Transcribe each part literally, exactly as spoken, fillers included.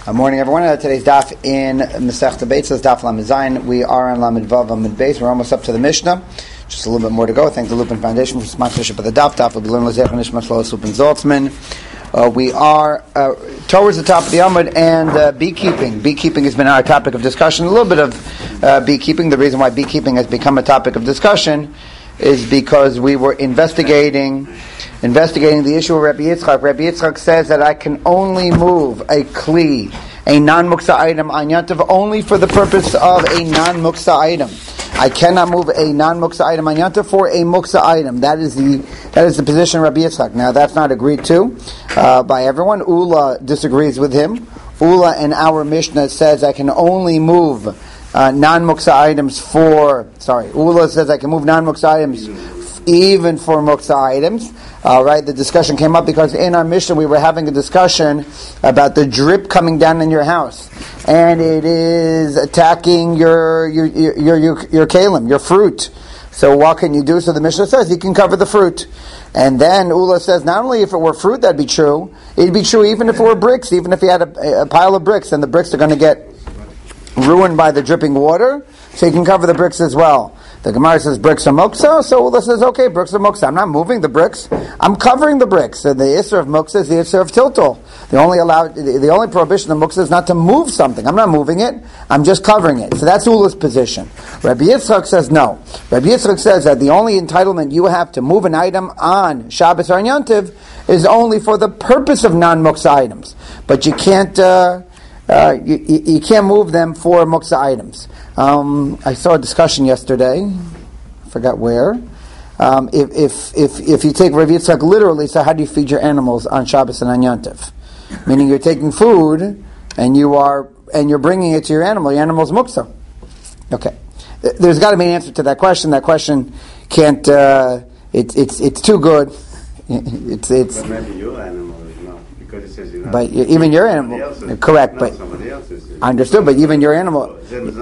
Good morning, everyone. Uh, today's daf in Masechta Beitzah, daf Lamed Zayin. We are on Lamed Vav Lamed Beis. We're almost up to the Mishnah. Just a little bit more to go. Thank the Lupin Foundation for sponsorship of the daf. Daf will be learned Lezech Nishmas Lois Lupin Zoltzman. Uh, we are uh, towards the top of the Amud and uh, beekeeping. Beekeeping has been our topic of discussion. A little bit of uh, beekeeping. The reason why beekeeping has become a topic of discussion is because we were investigating investigating the issue of Rabbi Yitzchak. Rabbi Yitzchak says that I can only move a kli, a non-muksa item, on Yantav only for the purpose of a non-muksa item. I cannot move a non-muksa item on Yantav for a muksa item. That is the that is the position of Rabbi Yitzchak. Now that's not agreed to uh, by everyone. Ula disagrees with him. Ula in our Mishnah says I can only move uh, non-muksa items for. Sorry, Ula says I can move non-muksa items even for muksa items. All right, the discussion came up because in our Mishnah we were having a discussion about the drip coming down in your house, and it is attacking your your your your, your, your kalim, your fruit. So what can you do? So the Mishnah says you can cover the fruit. And then Ula says not only if it were fruit that'd be true, it'd be true even if it were bricks, even if you had a, a pile of bricks, and the bricks are going to get ruined by the dripping water, so you can cover the bricks as well. The Gemara says bricks are muksa, so Ula says, okay, bricks are muksa. I'm not moving the bricks, I'm covering the bricks. So the Isser of muksa is the Isser of tiltal. The only allowed, the only prohibition of muksa is not to move something. I'm not moving it, I'm just covering it. So that's Ula's position. Rabbi Yitzchak says no. Rabbi Yitzchak says that the only entitlement you have to move an item on Shabbos or on Yantiv is only for the purpose of non-muksa items. But you can't, uh, uh, you, you can't move them for muksa items. Um, I saw a discussion yesterday. I forgot where. Um, if if if if you take Rav Yitzchak literally, so how do you feed your animals on Shabbos and on Yantiv? Meaning you're taking food and you are and you're bringing it to your animal. Your animal's muksa. Okay, there's got to be an answer to that question. That question can't. Uh, it's it's it's too good. It's it's. But maybe your animal is not because it says you're not. But even your animal, else's, correct? But somebody else's. Understood. But even your animal.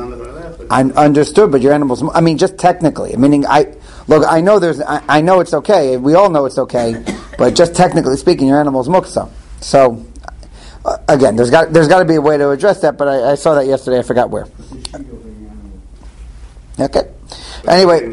I understood, but your animals. I mean, just technically. Meaning, I look. I know there's. I, I know it's okay. We all know it's okay. But just technically speaking, your animal's muksa. So, uh, again, there's got there's got to be a way to address that. But I, I saw that yesterday. I forgot where. Okay. Anyway.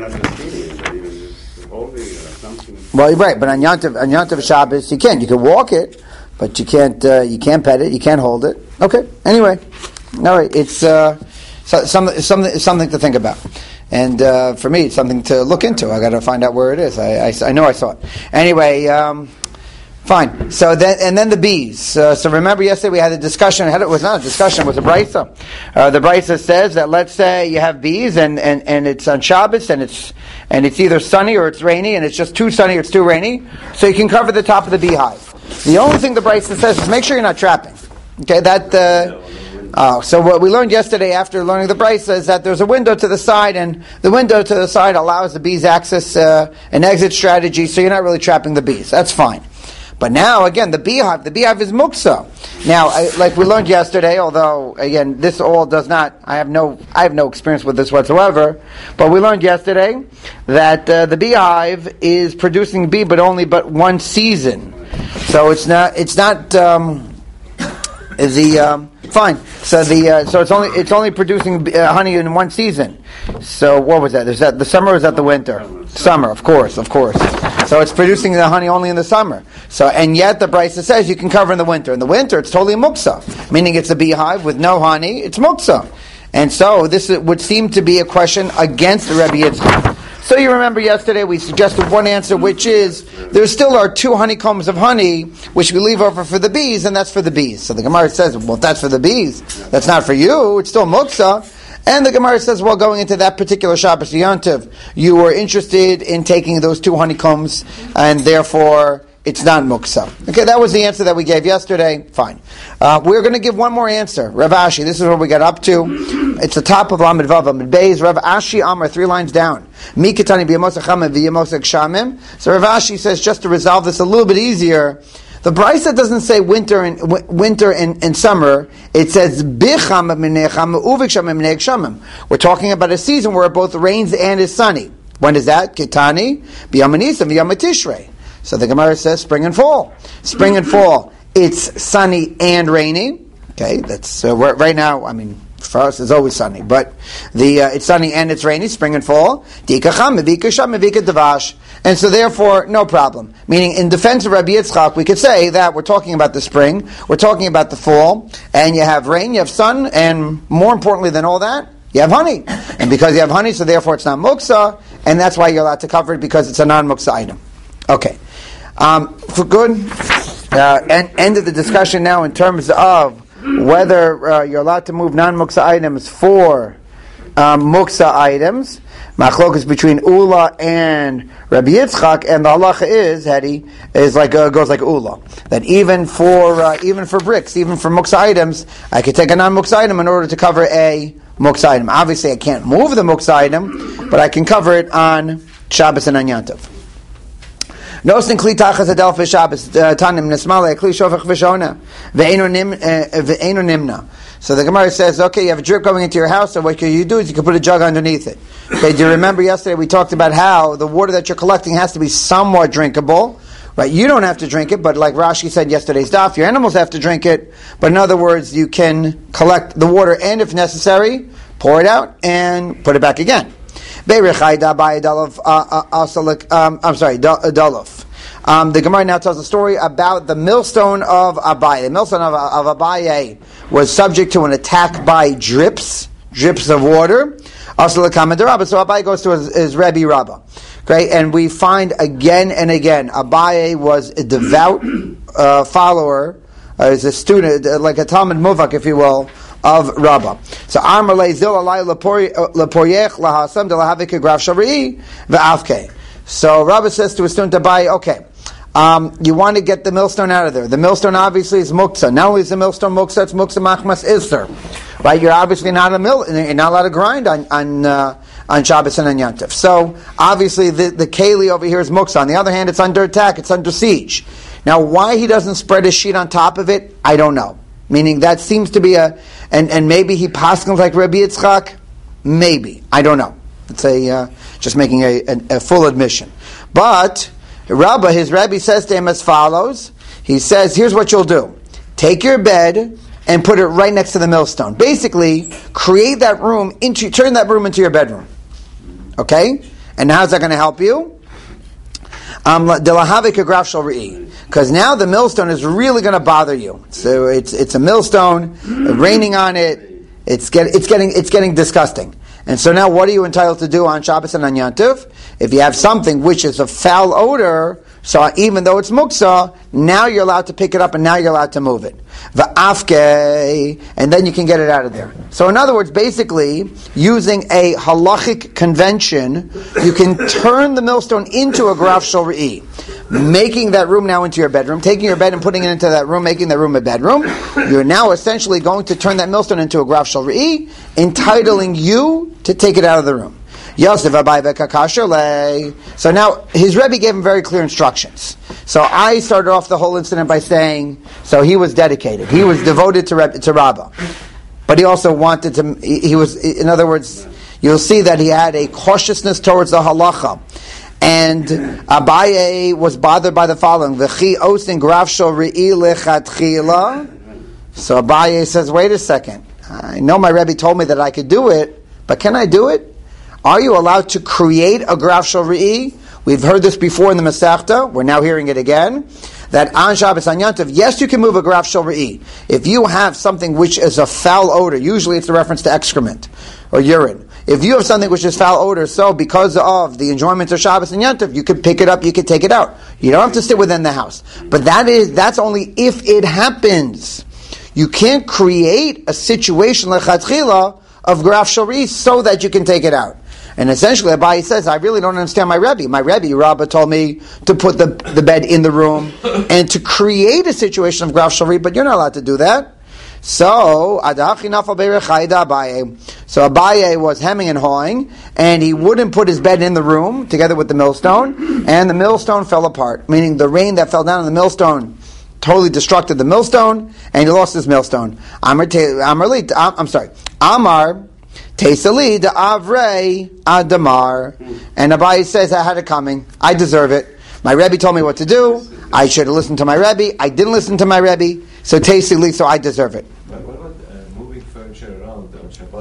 Well, you're right. But on Yantav, on Yantav Shabbos, you can. You can walk it, but you can't. Uh, you can't pet it. You can't hold it. Okay. Anyway, all right. It's. Uh, So, something, something, something to think about, and uh, for me, it's something to look into. I got to find out where it is. I, I, I know I saw it. Anyway, um, fine. So then, and then the bees. Uh, so remember, yesterday we had a discussion. It was not a discussion; it was a brisa. Uh, the brisa says that let's say you have bees, and, and, and it's on Shabbos, and it's and it's either sunny or it's rainy, and it's just too sunny or it's too rainy. So you can cover the top of the beehive. The only thing the brisa says is make sure you're not trapping. Okay, that. Uh, Oh, so what we learned yesterday after learning the brisa is that there's a window to the side, and the window to the side allows the bees access uh, an exit strategy, so you're not really trapping the bees. That's fine. But now, again, the beehive, the beehive is muksa. Now, I, like we learned yesterday, although, again, this all does not, I have no, I have no experience with this whatsoever, but we learned yesterday that uh, the beehive is producing bee, but only but one season. So it's not, it's not, um, the, um, fine. So the uh, so it's only it's only producing uh, honey in one season. So what was that? Is that the summer or is that the winter? Summer, of course, of course. So it's producing the honey only in the summer. So and yet the brisa says you can cover in the winter. In the winter, it's totally muksa, meaning it's a beehive with no honey. It's muksa, and so this would seem to be a question against Rabbi Yitzchak. So you remember yesterday we suggested one answer, which is there still are two honeycombs of honey which we leave over for the bees, and that's for the bees. So the Gemara says, well, if that's for the bees, that's not for you. It's still muksa. And the Gemara says, well, going into that particular Shabbos Yantiv, you were interested in taking those two honeycombs, and therefore it's not muksa. Okay, that was the answer that we gave yesterday. Fine. Uh, we're going to give one more answer. Rav Ashi, this is where we got up to. It's the top of Lamed Vav, Lamed Beis. Rav Ashi Amar, three lines down. Mi ketani b'yamos hachamim v'yamos gshamim. So Rav Ashi says, just to resolve this a little bit easier, the brisa doesn't say winter and w- winter and, and summer. It says bicham minecham uviksham minechshamim. We're talking about a season where it both rains and is sunny. When is that? Ketani b'yamanis and b'yamatishrei. So the Gemara says spring and fall. Spring and fall, it's sunny and rainy. Okay, that's uh, right now. I mean, for us, it's always sunny, but the uh, it's sunny and it's rainy, spring and fall. And so, therefore, no problem. Meaning, in defense of Rabbi Yitzchak, we could say that we're talking about the spring, we're talking about the fall, and you have rain, you have sun, and more importantly than all that, you have honey. And because you have honey, so therefore it's not muksa, and that's why you're allowed to cover it, because it's a non-muksa item. Okay. Um, for good, uh, and end of the discussion now in terms of whether uh, you're allowed to move non-muksa items for um, muksa items. Machlokas between Ula and Rabbi Yitzchak, and the halacha is, Hedi, is like uh, goes like Ula, that even for uh, even for bricks, even for muksa items, I could take a non-muksa item in order to cover a muksa item. Obviously, I can't move the muksa item, but I can cover it on Shabbos and on Yantav. Nosin kli tachas adel for Shabbos tanim nesmale kli shofach v'shona ve'enu nimna. So the Gemara says, okay, you have a drip going into your house, so what can you do is you can put a jug underneath it. Okay, do you remember yesterday we talked about how the water that you're collecting has to be somewhat drinkable, right? You don't have to drink it, but like Rashi said in yesterday's daf, your animals have to drink it, but in other words, you can collect the water and if necessary, pour it out and put it back again. Um, I'm sorry, Dalaf. Um, the Gemara now tells a story about the millstone of Abaye. The millstone of, of Abaye was subject to an attack by drips, drips of water. Also, the Kamad Rabba. So Abaye goes to his, his Rebbe Rabba. Great, and we find again and again Abaye was a devout uh, follower, uh, as a student, uh, like a Talmud Muvak, if you will, of Rabba. So Amar leizil alay leporyech lahasam de lahavik graf shari ve'afke. So Rabba says to his student Abaye, okay, um, you want to get the millstone out of there. The millstone obviously is muksa. Not only is the millstone muksa, it's muksa machmas isser. Right? You're obviously not a mill. You're not allowed to grind on on uh, on Shabbos and on Yantav. So obviously the the keli over here is muksa. On the other hand, it's under attack. It's under siege. Now, why he doesn't spread his sheet on top of it, I don't know. Meaning that seems to be a and and maybe he paskins like Rabbi Yitzchak. Maybe I don't know. It's a uh, just making a, a, a full admission. But Rabba, his Rabbi says to him as follows. He says, here's what you'll do. Take your bed and put it right next to the millstone. Basically, create that room into, turn that room into your bedroom. Okay? And how's that going to help you? Because now the millstone is really going to bother you. So it's it's a millstone, raining on it. It's get, it's getting it's getting disgusting. And so now what are you entitled to do on Shabbos and on Yantiv? If you have something which is a foul odor, so even though it's muksa, now you're allowed to pick it up and now you're allowed to move it. Va'afke, and then you can get it out of there. So in other words, basically, using a halachic convention, you can turn the millstone into a graf shorei, making that room now into your bedroom, taking your bed and putting it into that room, making that room a bedroom. You're now essentially going to turn that millstone into a graf shorei, entitling you to take it out of the room. Yosef Abaye Bekakasher. So now his Rebbe gave him very clear instructions. So I started off the whole incident by saying, so he was dedicated, he was devoted to Reb, to Rabbah, but he also wanted to. He, he was, in other words, you'll see that he had a cautiousness towards the halacha. And Abaye was bothered by the following: V'chi osin graf shorei lechatchila. So Abaye says, wait a second. I know my Rebbe told me that I could do it, but can I do it? Are you allowed to create a graf shorei? We've heard this before in the Masechta. We're now hearing it again. That on Shabbos on Yantav, yes, you can move a graf shorei. If you have something which is a foul odor, usually it's a reference to excrement or urine. If you have something which is foul odor, so because of the enjoyment of Shabbos and Yantav, you could pick it up, you could take it out. You don't have to sit within the house. But that is that's only if it happens. You can't create a situation lechatchila of graf shorei so that you can take it out. And essentially, Abaye says, I really don't understand my Rebbe. My Rebbe, Rabbah, told me to put the, the bed in the room and to create a situation of graf shorei, but you're not allowed to do that. So, so Abaye was hemming and hawing, and he wouldn't put his bed in the room together with the millstone, and the millstone fell apart, meaning the rain that fell down on the millstone totally destructed the millstone, and he lost his millstone. Amar, Amar, I'm sorry, Amar, Tesali de Avrei Adamar. And Abaye says, I had it coming. I deserve it. My Rebbe told me what to do. I should have listened to my Rebbe. I didn't listen to my Rebbe. So Tesali, so I deserve it. But what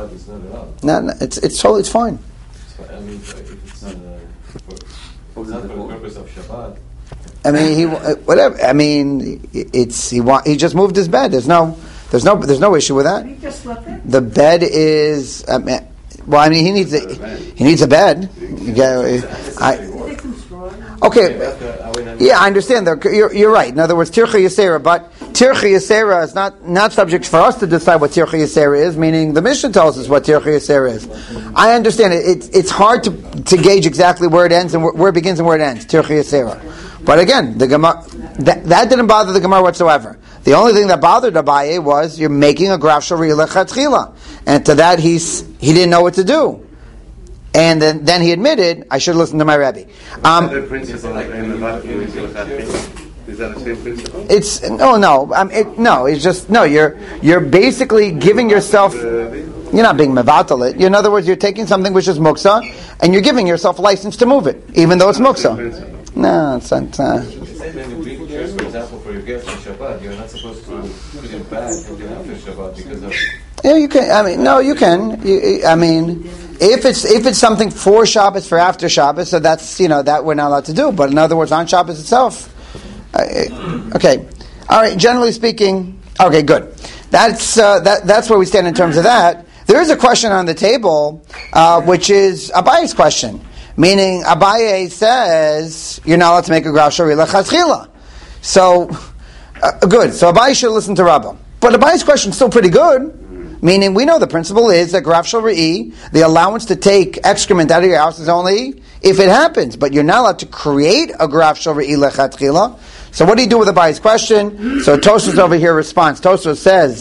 Shabbat, it's not allowed. No, no, it's it's totally it's fine. It's, I mean, if it's, uh, for, it's not for the purpose of Shabbat. I mean, he whatever. I mean, it's he want he just moved his bed. There's no there's no there's no issue with that. He just slept in? The bed is. I mean, well, I mean, he needs a he needs a bed. You get, I, Take some straw. okay, yeah, I understand. You're, you're right. In other words, Tircha Yisera, but Tircha Yisera is not, not subject for us to decide what Tircha Yisera is, meaning the Mishnah tells us what Tircha Yisera is. I understand it. It's, it's hard to, to gauge exactly where it ends and where, where it begins and where it ends, Tircha Yisera. But again, the Gemara, that, that didn't bother the Gemara whatsoever. The only thing that bothered Abaye was you're making a graf shari lechatchila, and to that he's he didn't know what to do, and then then he admitted I should listen to my Rebbe. Um, the principle in the vacuum is is that the same principle? It's no, no, um, it, no. It's just no. You're you're basically giving yourself. You're not being mevatel it. In other words, you're taking something which is muksa, and you're giving yourself a license to move it, even though it's muksa. No, it's not. Uh, When you bring chairs, for example, for your guests on Shabbat, you're not supposed to put it back until after Shabbat because of. Yeah, you can. I mean, no, you can. You, I mean, if it's if it's something for Shabbos for after Shabbos, so that's you know that we're not allowed to do. But in other words, on Shabbos itself, uh, okay, all right. Generally speaking, okay, good. That's uh, that. That's where we stand in terms of that. There is a question on the table, uh, which is Abaye's question. Meaning, Abaye says you're not allowed to make a graf shari lechatchila. So, uh, good. So Abaye should listen to Rabbah. But Abaye's question is still pretty good. Meaning, we know the principle is that graf shari, the allowance to take excrement out of your house is only if it happens. But you're not allowed to create a graf shari lechatchila. So what do you do with Abaye's question? So Tosfos over here responds. Tosfos says.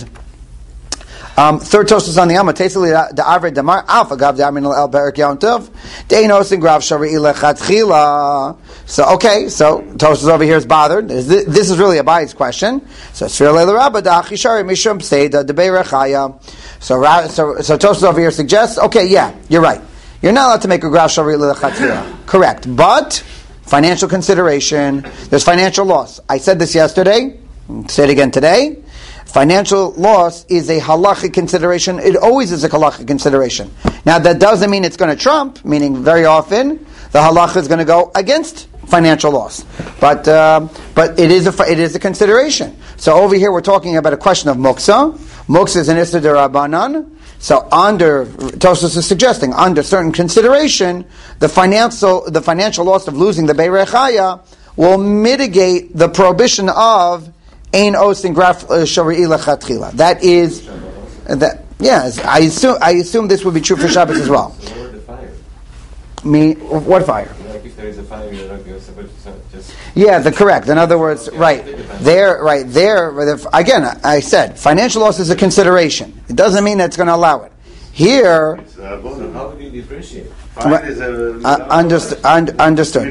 Um, third Tosfos on the Amma, Teseli the Avre Damar Alpha Gav Damin El Berik Yom Tov Deinos and Grav Shari Lechatchila. So okay, so Tosfos over here is bothered. This is really Abaye's question. So Sfir Leila Rabba Dachi Shari Mishum Seida Debei Rechaya. So so so Tosfos over here suggests, okay, yeah, you're right. You're not allowed to make a Grav Shari Lechatchila. Correct, but financial consideration. There's financial loss. I said this yesterday. I'll say it again today. Financial loss is a halachic consideration. It always is a halachic consideration. Now, that doesn't mean it's going to trump, meaning very often the halacha is going to go against financial loss. But uh, but it is a it is a consideration. So over here we're talking about a question of muksa. Muksa is an issur d'Rabbanan. So under Tosfos is suggesting under certain consideration, the financial the financial loss of losing the Beirei Chaya will mitigate the prohibition of Ein Osin Graf Shari Lechatchila. That is that. Yes, I assume. I assume this would be true for Shabbos as well. Lower the fire. Me, what fire? Like if there is a fire, you're not supposed to just. Yeah, the correct. In other words, Okay, right there, right there. Again, I said financial loss is a consideration. It doesn't mean that it's going to allow it. Here, It's a bonus. So how do you differentiate? Fire is a uh, underst- un- understood.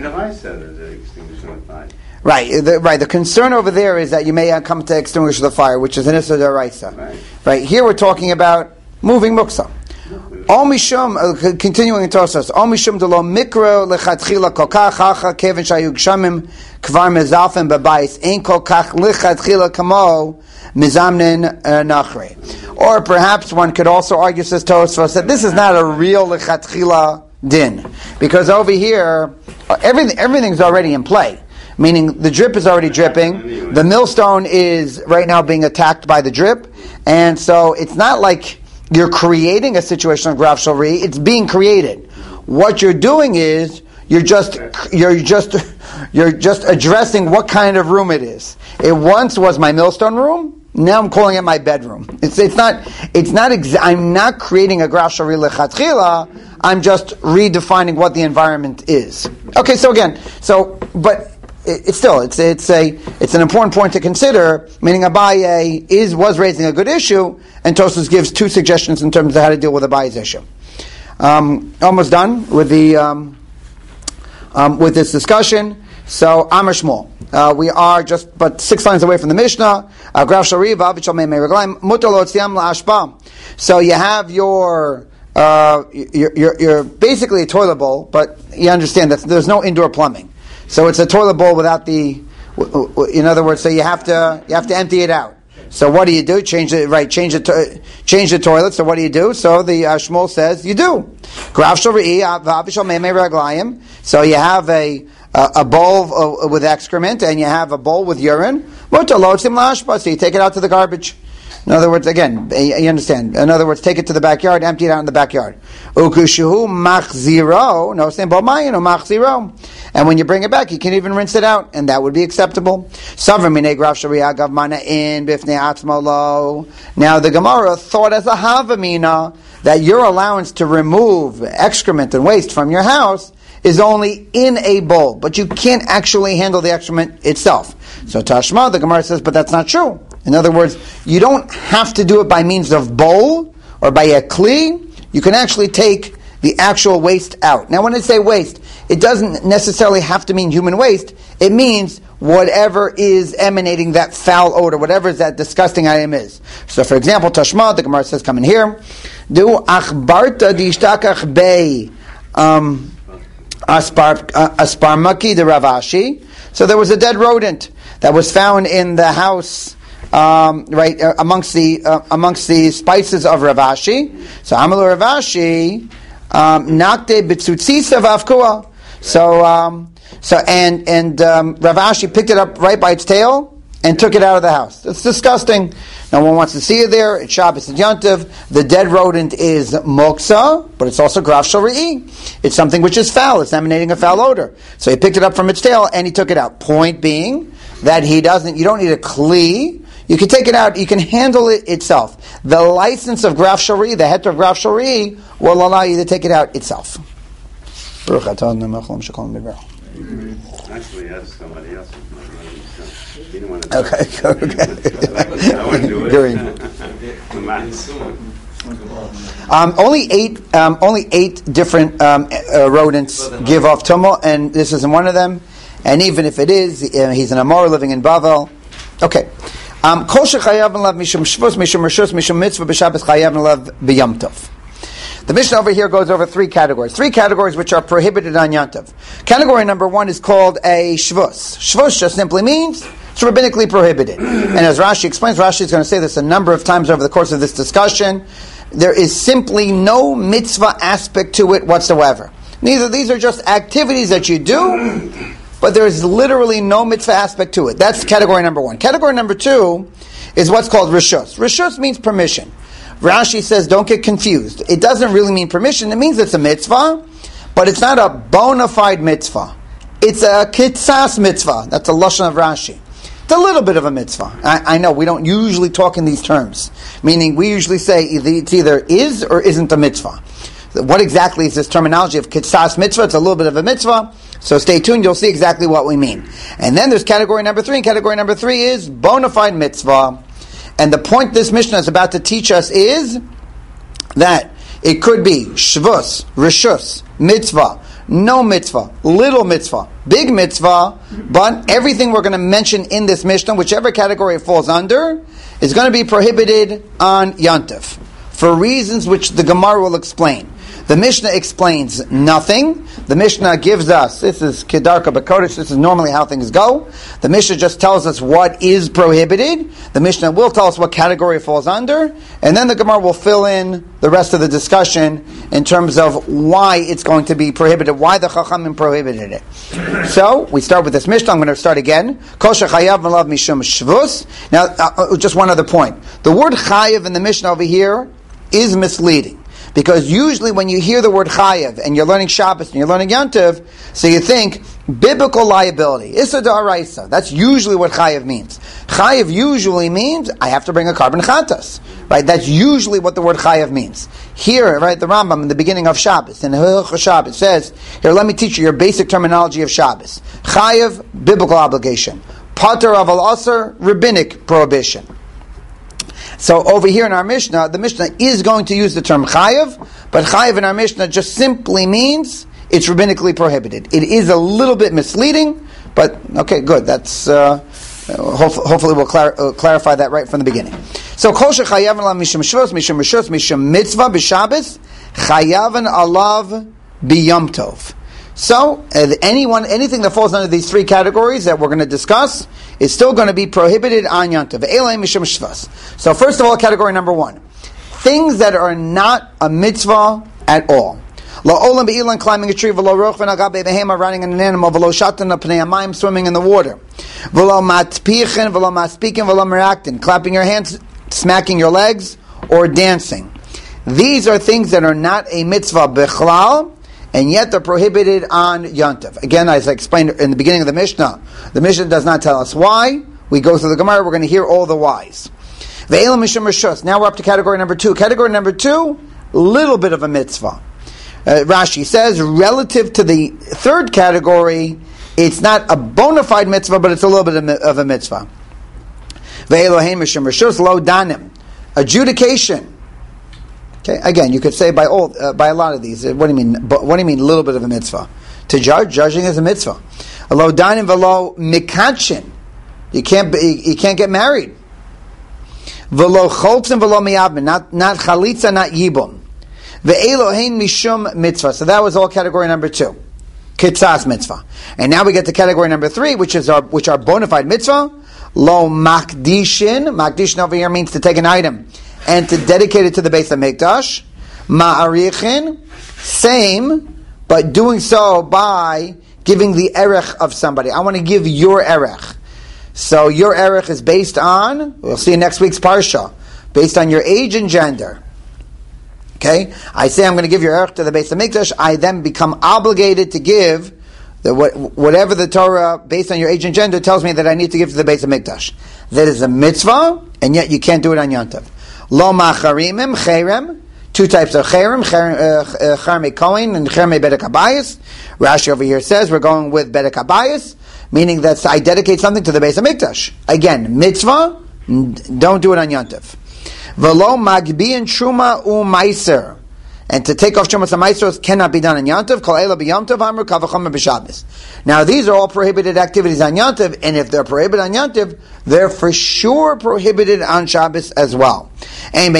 Right, the, right. The concern over there is that you may come to extinguish the fire, which is an issur d'oraisa. Right. Right. Here we're talking about moving muksa. All mishum, uh, continuing in Tosfos. All mishum de lo mikro lechatchila kokach hacha kevin shayu gshamim kvar mezalfen bebayis ein kokach lechatchila kamo mizamnin nachre. Or perhaps one could also argue, says Tosfos, that this is not a real lechatchila din, because over here everything everything's already in play. Meaning the drip is already dripping. The millstone is right now being attacked by the drip. And so it's not like you're creating a situation of graf shari. It's being created. What you're doing is you're just you're just you're just addressing what kind of room it is. It once was my millstone room. Now I'm calling it my bedroom. It's it's not it's not exa- I'm not creating a graf shari lechatchila. I'm just redefining what the environment is. Okay, so again, so but it's still it's it's a it's an important point to consider. Meaning Abaye is was raising a good issue, and Tosfos gives two suggestions in terms of how to deal with Abaye's issue. Um, almost done with the um, um, with this discussion. So Amar Shmuel, uh, we are just but six lines away from the Mishnah. Graf shari v'avichol mei meraglayim mutar lo tziyam la'ashpa. So you have your uh, you're, you're, you're basically a toilet bowl, but you understand that there's no indoor plumbing. So it's a toilet bowl without the, in other words, so you have to you have to empty it out. So what do you do? Change it, right? Change the to- change the toilet. So what do you do? So the uh, Shmuel says you do. So you have a uh, a bowl uh, with excrement, and you have a bowl with urine. So you take it out to the garbage. In other words, again, you understand. In other words, take it to the backyard, empty it out in the backyard. And when you bring it back, you can even rinse it out, and that would be acceptable. Now, the Gemara thought as a havamina that your allowance to remove excrement and waste from your house is only in a bowl, but you can't actually handle the excrement itself. So Tashma, the Gemara says, but that's not true. In other words, you don't have to do it by means of bowl or by a kli. You can actually take the actual waste out. Now, when I say waste, it doesn't necessarily have to mean human waste. It means whatever is emanating that foul odor, whatever that disgusting item is. So, for example, Tashma, the Gemara says, come in here. Do achbarta dishtakach bei asparmaki de Ravashi. So there was a dead rodent that was found in the house. Um, right uh, amongst the uh, amongst the spices of Ravashi. So Amalu Ravashi nakte bitzutzisa v'afkua. So um, so and and um, Ravashi picked it up right by its tail and took it out of the house. It's disgusting. No one wants to see it there. It's Shabbos and Yontiv. The dead rodent is moksa, but it's also graf shel re'i. It's something which is foul. It's emanating a foul odor. So he picked it up from its tail and he took it out. Point being that he doesn't. You don't need a kli. You can take it out. You can handle it itself. The license of graf shel re'i, the heter of graf shel re'i, will allow you to take it out itself. Actually, ask somebody else. He didn't want to Okay, okay. I wouldn't do it. um, only eight, um, only eight different um, uh, rodents give off tumah, and this isn't one of them. And even if it is, uh, he's an Amor living in Bavel. Okay. Um, Kol shechayav alav mishum shvus, mishum rishus, mishum mitzvah, b'Shabbos chayav alav b'Yom Tov. The Mishnah over here goes over three categories. Three categories which are prohibited on Yom Tov. Category number one is called a shvus. Shvus just simply means it's rabbinically prohibited. And as Rashi explains, Rashi is going to say this a number of times over the course of this discussion, there is simply no mitzvah aspect to it whatsoever. Neither these are just activities that you do, but there is literally no mitzvah aspect to it. That's category number one. Category number two is what's called rishus. Rishus means permission. Rashi says, don't get confused. It doesn't really mean permission. It means it's a mitzvah, but it's not a bona fide mitzvah. It's a kitzas mitzvah. That's a lashon of Rashi. It's a little bit of a mitzvah. I, I know we don't usually talk in these terms, meaning we usually say it's either is or isn't a mitzvah. What exactly is this terminology of kitzas mitzvah? It's a little bit of a mitzvah. So stay tuned, you'll see exactly what we mean. And then there's category number three, and category number three is bona fide mitzvah. And the point this Mishnah is about to teach us is that it could be shvus, rishus, mitzvah, no mitzvah, little mitzvah, big mitzvah, but everything we're going to mention in this Mishnah, whichever category it falls under, is going to be prohibited on Yontif for reasons which the Gemara will explain. The Mishnah explains nothing. The Mishnah gives us, this is Kedarka B'Kodesh, this is normally how things go. The Mishnah just tells us what is prohibited. The Mishnah will tell us what category it falls under. And then the Gemara will fill in the rest of the discussion in terms of why it's going to be prohibited, why the Chachamim prohibited it. So, we start with this Mishnah. I'm going to start again. Kol shechayav malav mishum shvus. Now, uh, just one other point. The word chayav in the Mishnah over here is misleading. Because usually when you hear the word chayav and you're learning Shabbos and you're learning Yom Tov, so you think biblical liability. Issa da'araisa. That's usually what chayav means. Chayav usually means I have to bring a carbon chatas. Right? That's usually what the word chayav means. Here, right, the Rambam in the beginning of Shabbos, in Hilchos Shabbos, says, here, let me teach you your basic terminology of Shabbos. Chayav, biblical obligation. Pater aval aser, rabbinic prohibition. So over here in our Mishnah, the Mishnah is going to use the term chayav, but chayav in our Mishnah just simply means it's rabbinically prohibited. It is a little bit misleading, but okay, good. That's uh, hopefully, hopefully we'll clar- uh, clarify that right from the beginning. So kol shechayav alav mishum shvus, mishum rishus, mishum mitzvah b'Shabbos, chayavan alav b'Yom Tov. So, uh, anyone, anything that falls under these three categories that we're going to discuss is still going to be prohibited on Yantav. So, first of all, category number one. Things that are not a mitzvah at all. Lo olam be'ilan, climbing a tree, v'lo rochven al gabe behema, riding on an animal, v'lo shatan al pnei hamayim, swimming in the water, v'lo matpichen, v'lo maspikin, v'lo meraktin, clapping your hands, smacking your legs, or dancing. These are things that are not a mitzvah bichlal, and yet they're prohibited on Yantav. Again, as I explained in the beginning of the Mishnah, the Mishnah does not tell us why. We go through the Gemara, we're going to hear all the whys. Ve'elam mishum rishus. Now we're up to category number two. Category number two, little bit of a mitzvah. Uh, Rashi says, relative to the third category, it's not a bona fide mitzvah, but it's a little bit of a mitzvah. Ve'elohein mishum rishus lo danim. Adjudication. Okay, again, you could say by all, uh, by a lot of these. Uh, what do you mean? What do you mean? A little bit of a mitzvah. To judge, judging is a mitzvah. Lo danim v'lo mikanchin. You can't be, you can't get married. V'lo choltzim v'lo miyabmin. Not not chalitza, not yibum. Ve'elohein mishum mitzvah. So that was all category number two, kitzas mitzvah. And now we get to category number three, which is our which are bona fide mitzvah. Lo makdishin. Makdishin over here means to take an item and to dedicate it to the Beis HaMikdash. Ma'arichin, same, but doing so by giving the erech of somebody. I want to give your erech. So your erech is based on, we'll see in next week's parsha, based on your age and gender. Okay? I say I'm going to give your erech to the Beis HaMikdash, I then become obligated to give the, whatever the Torah, based on your age and gender, tells me that I need to give to the Beis HaMikdash. That is a mitzvah, and yet you can't do it on Yantav. Lo macharimim, cherem, two types of cherem, cherme kohen and cherme bedek habayis. Rashi over here says we're going with bedek habayis, meaning that I dedicate something to the Beis HaMikdash. Again, mitzvah, don't do it on Yantav. V'lo magbiin truma u meiser. And to take off Shumas HaMaisros cannot be done on Yantav. Kol eila b'Yom Amru kavachomer b'Shabbos. Now these are all prohibited activities on Yantav, and if they're prohibited on Yantav, they're for sure prohibited on Shabbos as well. And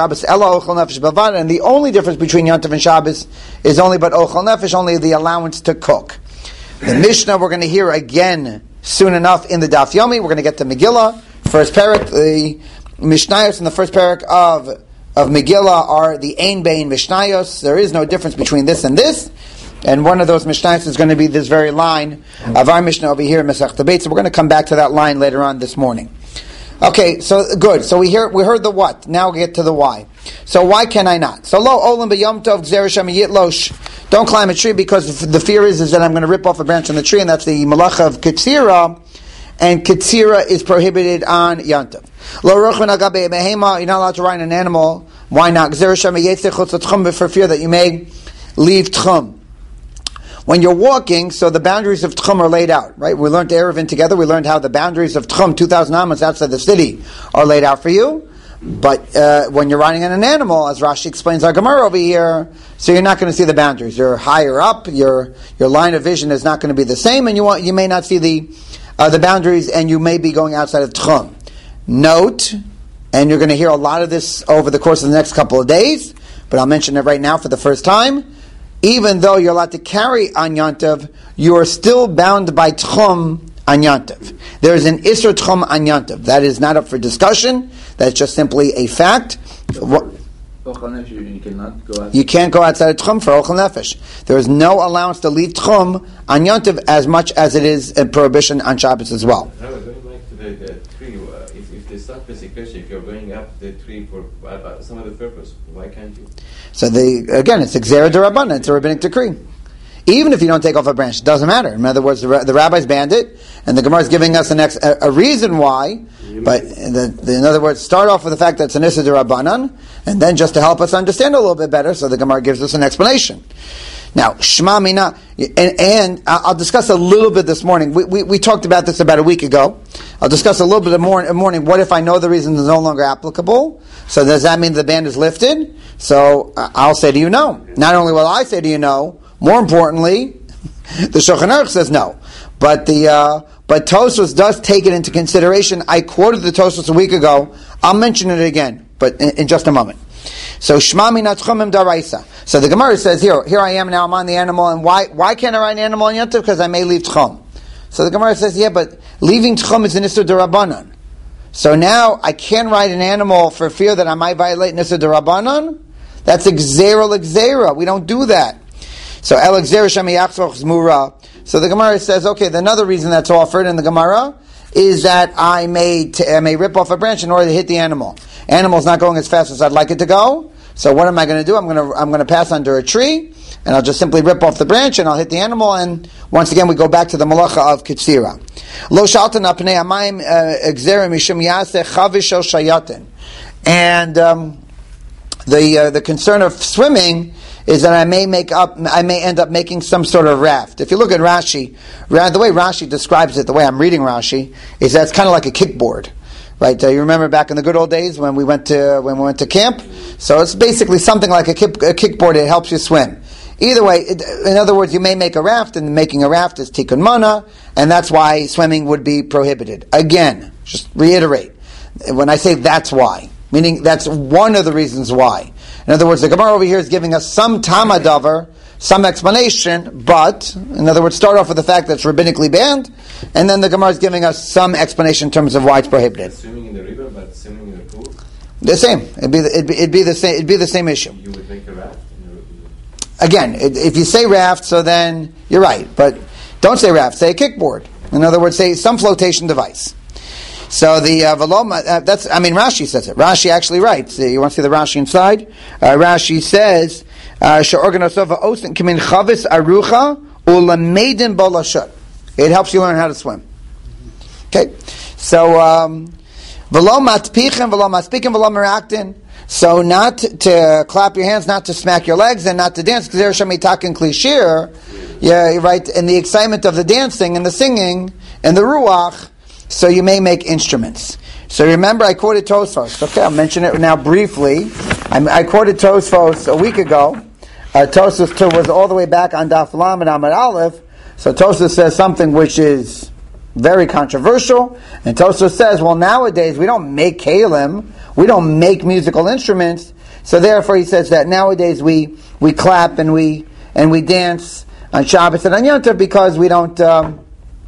the only difference between Yantav and Shabbos is only but ochel nefesh, only the allowance to cook. The Mishnah we're going to hear again soon enough in the Daf Yomi. We're going to get to Megillah, first parak. The Mishnayos in the first parak of of Megillah are the Ein Bein Mishnayos. There is no difference between this and this. And one of those Mishnayos is going to be this very line of our Mishnah over here in Masechta Beit. So we're going to come back to that line later on this morning. Okay, so good. So we hear we heard the what. Now we get to the why. So why can I not? So lo olam b'yom tov gzera shem yitlosh. Don't climb a tree because the fear is, is that I'm going to rip off a branch on the tree, and that's the malacha of Ketzira. And Ketzira is prohibited on Yantav. Lo rochven al gabe behema. You're not allowed to ride an animal. Why not? Gzera shem yitzeh chutz tchum, for fear that you may leave tchum. When you're walking, so the boundaries of Tchum are laid out, right? We learned Eruvin together. We learned how the boundaries of Tchum, two thousand amos outside the city, are laid out for you. But uh, when you're riding on an animal, as Rashi explains our Gemara over here, so you're not going to see the boundaries. You're higher up. Your your line of vision is not going to be the same, and you want you may not see the uh, the boundaries, and you may be going outside of Tchum. Note, and you're going to hear a lot of this over the course of the next couple of days, but I'll mention it right now for the first time. Even though you're allowed to carry on Yantav, you are still bound by Tchum on Yantav. There is an Isser Tchum on Yantav. That is not up for discussion. That's just simply a fact. What, you cannot go outside. You can't go outside of Tchum for Ochel Nefesh. There is no allowance to leave Tchum on Yantav as much as it is a prohibition on Shabbos as well. No, going back to the, the tree, uh, if, if the start basic question, if you're going up the tree for uh, some other purpose, why can't you? So the again, it's a Gzera D'Rabbanan, it's a rabbinic decree. Even if you don't take off a branch, it doesn't matter. In other words, the, the rabbis banned it, and the Gemara is giving us an ex, a, a reason why. But the, the, in other words, start off with the fact that it's an Issa D'Rabbanan, and then just to help us understand a little bit better, so the Gemara gives us an explanation. Now, Shema Mina, and, and I'll discuss a little bit this morning. We, we, we talked about this about a week ago. I'll discuss a little bit more morning. What if I know the reason is no longer applicable? So does that mean the ban is lifted? So uh, I'll say to you no. Not only will I say to you no, more importantly, the Shulchan Aruch says no. But the uh, but Tosfos does take it into consideration. I quoted the Tosfos a week ago. I'll mention it again, but in, in just a moment. So Shma Minat Chumim Daraisa. So the Gemara says, here, here I am now, I'm on the animal, and why why can't I ride an animal on Yom Tov? Because I may leave Tchum. So the Gemara says, yeah, but leaving Tchum is an Issur D'Rabbanan. So now I can't ride an animal for fear that I might violate Issur D'Rabbanan? That's Gzeira L'Gzeira. We don't do that. So El Gzeira Shem Yachzoch Zmura. So the Gemara says, okay, the another reason that's offered in the Gemara is that I may t- I may rip off a branch in order to hit the animal. Animal's not going as fast as I'd like it to go. So what am I going to do? I'm going to I'm going to pass under a tree, and I'll just simply rip off the branch, and I'll hit the animal. And once again, we go back to the malacha of Kitzira. Lo shaltan apnei amayim exerim mishum yaseh chavish el shayatin. And um, the uh, the concern of swimming is that I may make up, I may end up making some sort of raft. If you look at Rashi, the way Rashi describes it, the way I'm reading Rashi, is that it's kind of like a kickboard. Right, uh, you remember back in the good old days when we went to when we went to camp. So it's basically something like a, kick, a kickboard. It helps you swim. Either way, it, in other words, you may make a raft, and making a raft is tikkun mana, and that's why swimming would be prohibited. Again, just reiterate when I say that's why, meaning that's one of the reasons why. In other words, the Gemara over here is giving us some tamadavar, some explanation, but, in other words, start off with the fact that it's rabbinically banned, and then the Gemara is giving us some explanation in terms of why it's prohibited. Swimming in the river, but swimming in the pool? The same. It'd be the, it'd be, it'd be the same. It'd be the same issue. You would make a raft. Again, it, if you say raft, so then you're right, but don't say raft. Say a kickboard. In other words, say some flotation device. So the uh, Veloma, uh, that's, I mean, Rashi says it. Rashi actually writes. Uh, you want to see the Rashi inside? Uh, Rashi says, "She'organosova osin kimin chavis arucha ulameidin bolashut." It helps you learn how to swim. Okay, so um, v'lo matpichin, v'lo maspikin, v'lo meraktin. So not to clap your hands, not to smack your legs, and not to dance. Because there's shemitakin klishir. Yeah, right. In the excitement of the dancing and the singing and the ruach. So you may make instruments. So remember, I quoted Tosfos. Okay, I'll mention it now briefly. I, I quoted Tosfos a week ago. Uh, Tosfos was all the way back on Daf Lamed Amud Aleph. So Tosfos says something which is very controversial. And Tosfos says, well, nowadays we don't make kalim, we don't make musical instruments. So therefore, he says that nowadays we we clap and we and we dance on Shabbos and on Yom Tov because we don't. Um,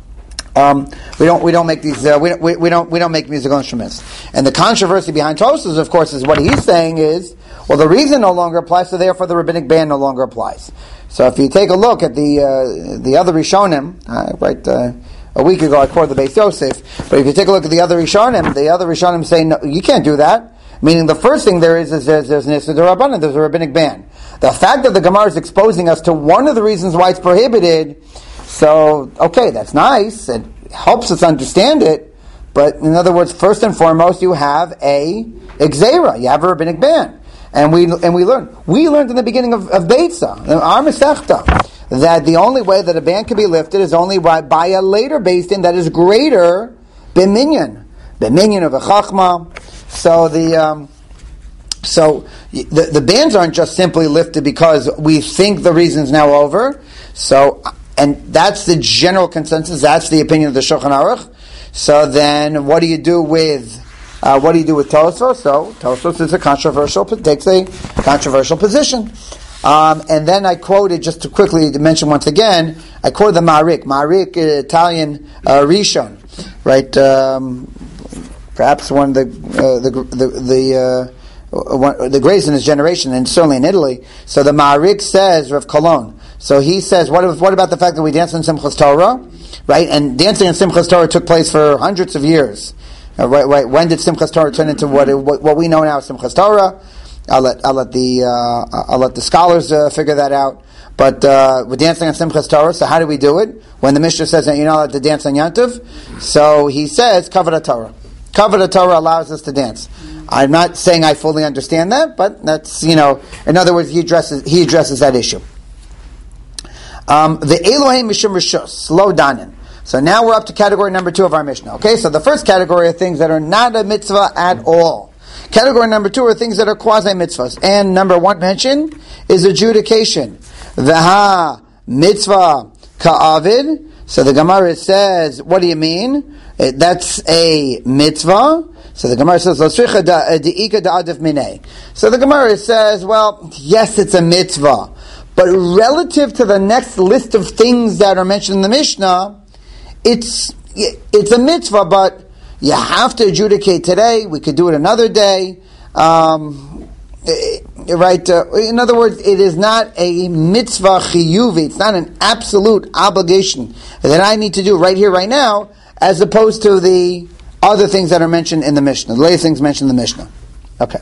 Um, we don't we don't make these uh, we, we we don't we don't make musical instruments. And the controversy behind Tosfos, of course, is what he's saying is, well, the reason no longer applies, so therefore the rabbinic ban no longer applies. So if you take a look at the uh, the other Rishonim, uh, right uh, a week ago I quoted the Beis Yosef, but if you take a look at the other Rishonim, the other Rishonim say no, you can't do that. Meaning the first thing there is is there's, there's an Issur D'Rabbanan, there's a rabbinic ban. The fact that the Gemara is exposing us to one of the reasons why it's prohibited. So, okay, that's nice. It helps us understand it. But in other words, first and foremost, you have a Gzeira. You have a rabbinic ban. And we and we learned. We learned in the beginning of, of Beitza, our Masechta, that the only way that a ban can be lifted is only by, by a later Beis Din that is greater b'minyan. B'minyan of a Chachma. So the... Um, So the, the bans aren't just simply lifted because we think the reason's now over. So, and that's the general consensus. That's the opinion of the Shulchan Aruch. So then, what do you do with uh, what do you do with Tosfos? So Tosfos is a controversial takes a controversial position. Um, and then I quoted, just to quickly to mention once again, I quoted the Ma'arik, Ma'arik, uh, Italian uh, Rishon, right? Um, perhaps one of the uh, the the, the uh, One, the greatest in his generation, and certainly in Italy. So the Ma'arik says, Rav Cologne, so he says, what, what about the fact that we dance in Simchas Torah? Right? And dancing in Simchas Torah took place for hundreds of years. Uh, right, right. When did Simchas Torah turn into what, what, what we know now as Simchas Torah? I'll let, I'll let the, uh, I'll let the scholars uh, figure that out. But, uh, we're dancing on Simchas Torah, so how do we do it? When the Mishnah says that you're not allowed to dance on Yom Tov, so he says, Kavod Torah. Kavod Torah allows us to dance. I'm not saying I fully understand that, but that's, you know, in other words, he addresses he addresses that issue. Um, the Elohim Mishum Rishus, Lo Danin. So now we're up to category number two of our Mishnah. Okay, so the first category are things that are not a mitzvah at all. Category number two are things that are quasi mitzvahs. And number one mentioned is adjudication. V'ha mitzvah ka'avid. So the Gemara says, what do you mean? That's a mitzvah. So the Gemara says, "L'tzricha de'ika da'adif minei." So the Gemara says, well, yes, it's a mitzvah, but relative to the next list of things that are mentioned in the Mishnah, it's it's a mitzvah, but you have to adjudicate today. We could do it another day, um, right? Uh, in other words, it is not a mitzvah chiyuvi. It's not an absolute obligation that I need to do right here, right now, as opposed to the other things that are mentioned in the Mishnah, the latest things mentioned in the Mishnah. Okay.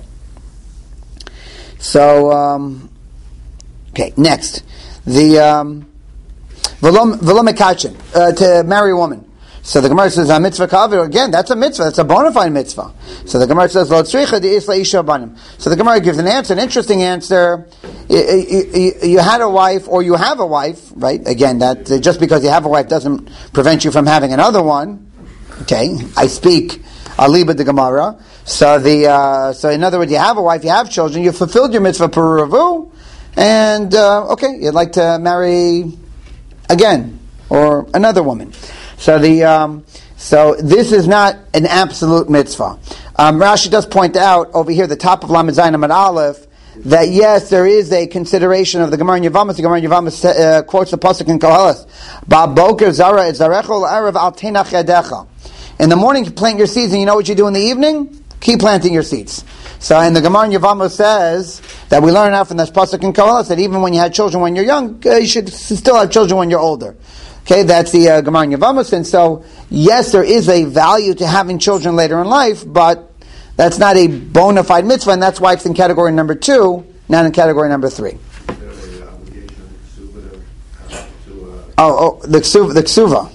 So, um, okay, next. The, um, V'lo mekachin, uh, to marry a woman. So the Gemara says, a mitzvah kavir, again, that's a mitzvah, that's a bona fide mitzvah. So the Gemara says, lo tzricha de'isla isha banim. So the Gemara gives an answer, an interesting answer. You, you, you had a wife, or you have a wife, right? Again, that uh, just because you have a wife doesn't prevent you from having another one. Okay, I speak aliba de Gemara. So the uh, so in other words, you have a wife, you have children, you fulfilled your mitzvah peravu, and uh, okay, you'd like to marry again or another woman. So the um, so this is not an absolute mitzvah. Um, Rashi does point out over here, the top of Lamed Zayin Amud Aleph, that yes, there is a consideration of the Gemara in Yevamos. The Gemara in Yevamos uh, quotes the pasuk in Koheles, "Ba'boker zara et zarecho l'erev al tenach yadecha." In the morning, you plant your seeds, and you know what you do in the evening? Keep planting your seeds. So, and the Gemara in Yevamos says that we learn out from this pasuk in Koheles that even when you had children when you're young, uh, you should still have children when you're older. Okay, that's the uh, Gemara in Yevamos. And so, yes, there is a value to having children later in life, but that's not a bona fide mitzvah, and that's why it's in category number two, not in category number three. Is there an obligation of the ksuva to, uh, Oh, oh, the ksuva, the ksuva.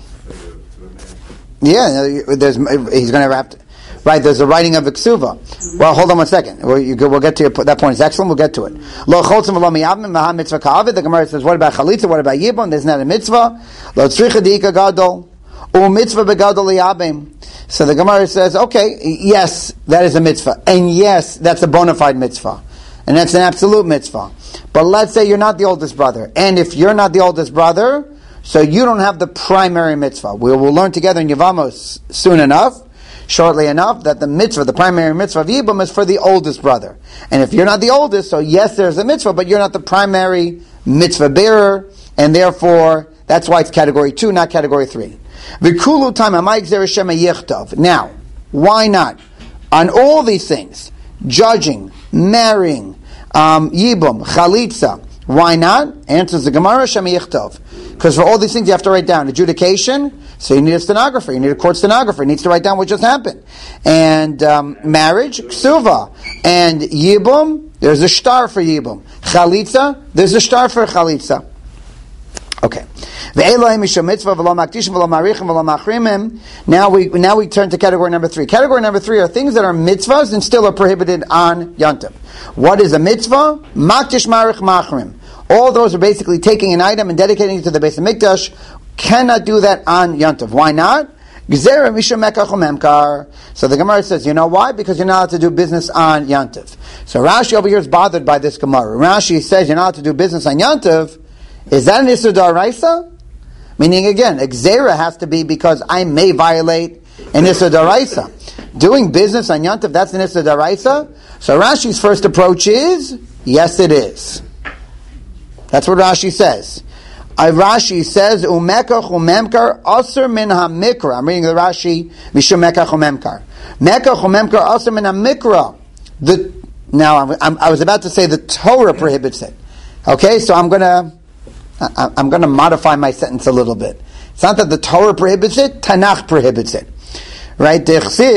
Yeah, there's he's going to have to, right? There's a writing of the ksuva. Well, hold on one second. We'll, you, we'll get to your, that point. It's excellent. We'll get to it. Lo cholzim v'lo miyavim v'ha mitzvah ka'avid. The Gemara says, what about chalitza? What about yibum? There's not a mitzvah. Lo tzricha diika gadol u mitzvah begadol liyabim. So the Gemara says, okay, yes, that is a mitzvah, and yes, that's a bona fide mitzvah, and that's an absolute mitzvah. But let's say you're not the oldest brother, and if you're not the oldest brother, so you don't have the primary mitzvah. We will learn together in Yevamos soon enough, shortly enough, that the mitzvah, the primary mitzvah of Yibum is for the oldest brother. And if you're not the oldest, so yes, there's a mitzvah, but you're not the primary mitzvah bearer, and therefore, that's why it's category two, not category three. V'kulu time amayik zereshema yichtov. Now, why not? On all these things, judging, marrying, um, Yibum, chalitza, why not? Answers the Gemara, Shema Yichtov. Because for all these things you have to write down. Adjudication, so you need a stenographer. You need a court stenographer. He needs to write down what just happened. And um, marriage, ksuva. And Yibum, there's a shtar for Yibum. Chalitza, there's a shtar for Chalitza. Okay. Now we now we turn to category number three. Category number three are things that are mitzvahs and still are prohibited on Yontif. What is a mitzvah? Maktish marich machrim. All those are basically taking an item and dedicating it to the Beis Hamikdash. Cannot do that on Yontif. Why not? So the Gemara says, you know why? Because you're not allowed to do business on Yontif. So Rashi over here is bothered by this Gemara. Rashi says you're not allowed to do business on Yontif. Is that an Issur D'Oraisa? Meaning again, Gzera has to be because I may violate an Issur D'Oraisa. Doing business on Yontif, that's an Issur D'Oraisa? So Rashi's first approach is, yes it is. That's what Rashi says. Uh, Rashi says, Umekach umemkar asur min ha-mikra. I'm reading the Rashi, Mishum mekach umemkar. Mekach umemkar asur min ha-mikra. The, now, I'm, I'm, I was about to say the Torah prohibits it. Okay, so I'm going to I'm going to modify my sentence a little bit. It's not that the Torah prohibits it, Tanakh prohibits it. Right? Quotes the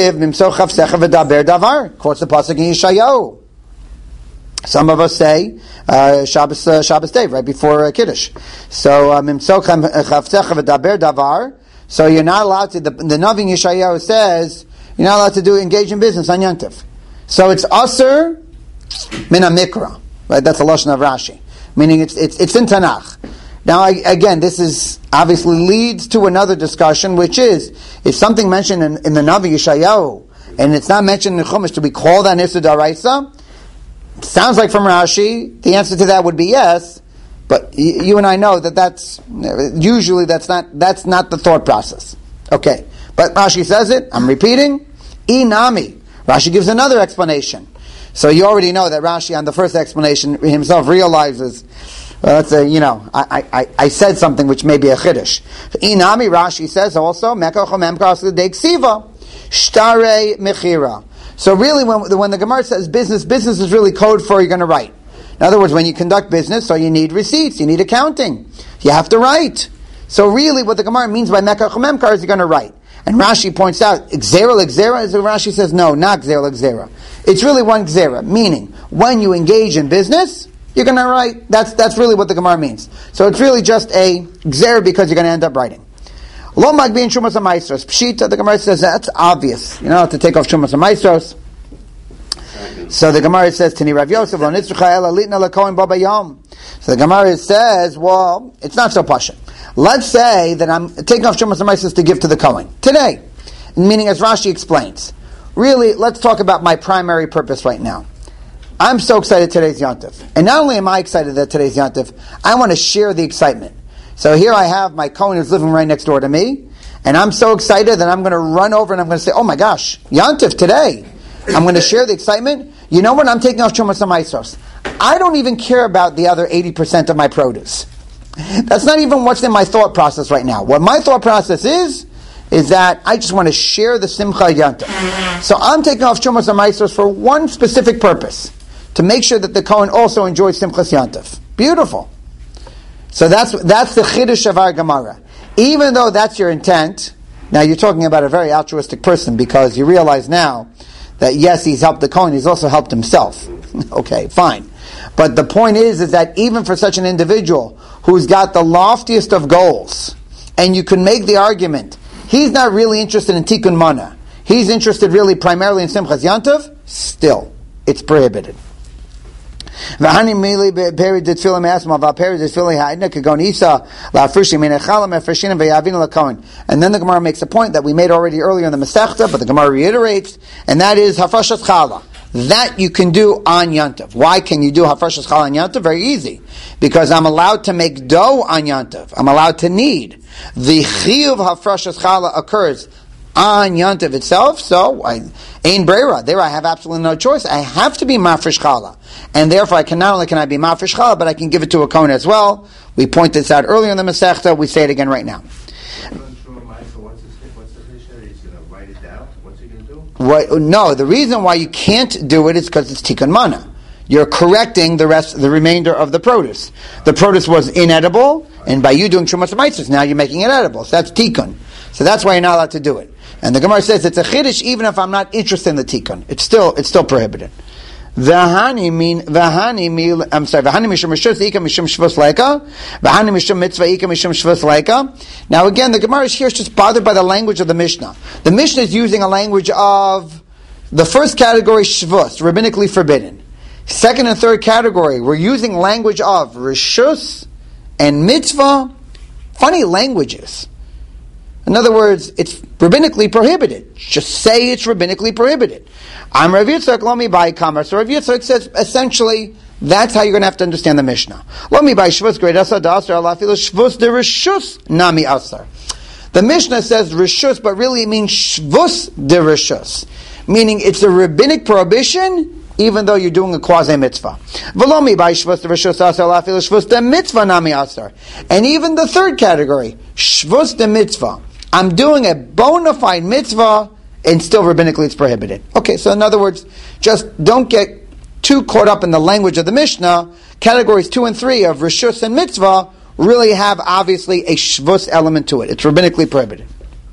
pasuk in Yeshayahu. Some of us say uh, Shabbos uh, Shabbos Day, right before uh, Kiddush. So Mimsoch chavsecha v'daber davar. So you're not allowed to. The, the Navi in Yeshayahu says you're not allowed to do engage in business on Yontif. So it's asur min hamikra. Right? That's a lashon of Rashi. Meaning it's it's it's in Tanakh. Now I, again, this is obviously leads to another discussion, which is if something mentioned in, in the Navi Yeshayahu and it's not mentioned in Chumash, do we call that Issur D'Oraisa? Sounds like from Rashi, the answer to that would be yes. But y- you and I know that that's usually that's not that's not the thought process. Okay, but Rashi says it. I'm repeating. Inami Rashi gives another explanation. So you already know that Rashi on the first explanation himself realizes, well, let's say, you know, I, I, I said something which may be a chiddush. Inami, Rashi says also, Shtare Mechira. So really when, when the Gemara says business, business is really code for you're going to write. In other words, when you conduct business, so you need receipts, you need accounting. You have to write. So really what the Gemara means by Mekach Memkar is you're going to write. And Rashi points out, Gzera Gzera, so Rashi says, no, not Gzera Gzera. It's really one Gzera, meaning when you engage in business, you're going to write. That's that's really what the Gemara means. So it's really just a Gzera because you're going to end up writing. Lo Magbin Shumas HaMaestros. Pshita, the Gemara says, that's obvious. You know, to take off Shumas HaMaestros. So the Gemara says, Tani Rav Yosef, Lo Nitzrucha Ela Litna L'Kohen Baba Yom. So the Gemara says, well, it's not so pasha. Let's say that I'm taking off Shumas HaMaestros to give to the Kohen. Today. Meaning, as Rashi explains. Really, let's talk about my primary purpose right now. I'm so excited today's Yontif. And not only am I excited that today's Yontif, I want to share the excitement. So here I have my Kohen who's living right next door to me, and I'm so excited that I'm going to run over and I'm going to say, oh my gosh, Yontif today. I'm going to share the excitement. You know what? I'm taking off Shumas HaMaestros. I don't even care about the other eighty percent of my produce. That's not even what's in my thought process right now. What my thought process is, is that I just want to share the Simcha Yontif. So I'm taking off Shumas HaMaestros for one specific purpose, to make sure that the Kohen also enjoys Simchas Yontif. Beautiful. So that's that's the Chiddush of our Gemara. Even though that's your intent, now you're talking about a very altruistic person because you realize now that yes, he's helped the Kohen, he's also helped himself. Okay, fine. But the point is, is that even for such an individual who's got the loftiest of goals, and you can make the argument, he's not really interested in Tikkun Mana. He's interested really primarily in Simchas Yontif, still, it's prohibited. And then the Gemara makes a point that we made already earlier in the Masechta, but the Gemara reiterates, and that is Hafrashas Chala. That you can do on Yontif. Why can you do Hafrashas Chala on Yontif? Very easy. Because I'm allowed to make dough on Yontif. I'm allowed to knead. The Chiyuv Hafrashas Chala occurs on Yontif itself, so I Ein Breira. There I have absolutely no choice. I have to be Mafresh Chala. And therefore I can not only can I be Mafresh Chala, but I can give it to a Kohen as well. We pointed this out earlier in the Masechta, we say it again right now. What, no, the reason why you can't do it is because it's Tikkun Mana. You're correcting the rest, the remainder of the produce. The produce was inedible, and by you doing Shumas HaMaestros, now you're making it edible. So that's Tikkun. So that's why you're not allowed to do it. And the Gemara says it's a chiddush even if I'm not interested in the tikkun. It's still it's still prohibited. V'hani mean v'hani mean I'm sorry v'hani mishum rishus ika mishum shvus leika v'hani mishum mitzvah ika mishum shvus leika. Now again, the Gemara is here is just bothered by the language of the Mishnah. The Mishnah is using a language of the first category shvus, rabbinically forbidden. Second and third category, we're using language of rishus and mitzvah. Funny languages. In other words, it's rabbinically prohibited. Just say it's rabbinically prohibited. I'm Rav Yitzchak, lo mi bai kamar. So Rav Yitzchak says, essentially, that's how you're going to have to understand the Mishnah. Lo mi bai shvus greit asar da asar ala afilu shvus de rishus nami asar. The Mishnah says rishus, but really it means shvus de rishus. Meaning it's a rabbinic prohibition, even though you're doing a quasi-mitzvah. V'lo mi bai shvus de rishus asar ala afilu shvus de mitzvah nami asar. And even the third category, shvus de mitzvah. I'm doing a bona fide mitzvah, and still rabbinically it's prohibited. Okay, so in other words, just don't get too caught up in the language of the Mishnah. Categories two and three of rishus and mitzvah really have obviously a shvus element to it. It's rabbinically prohibited.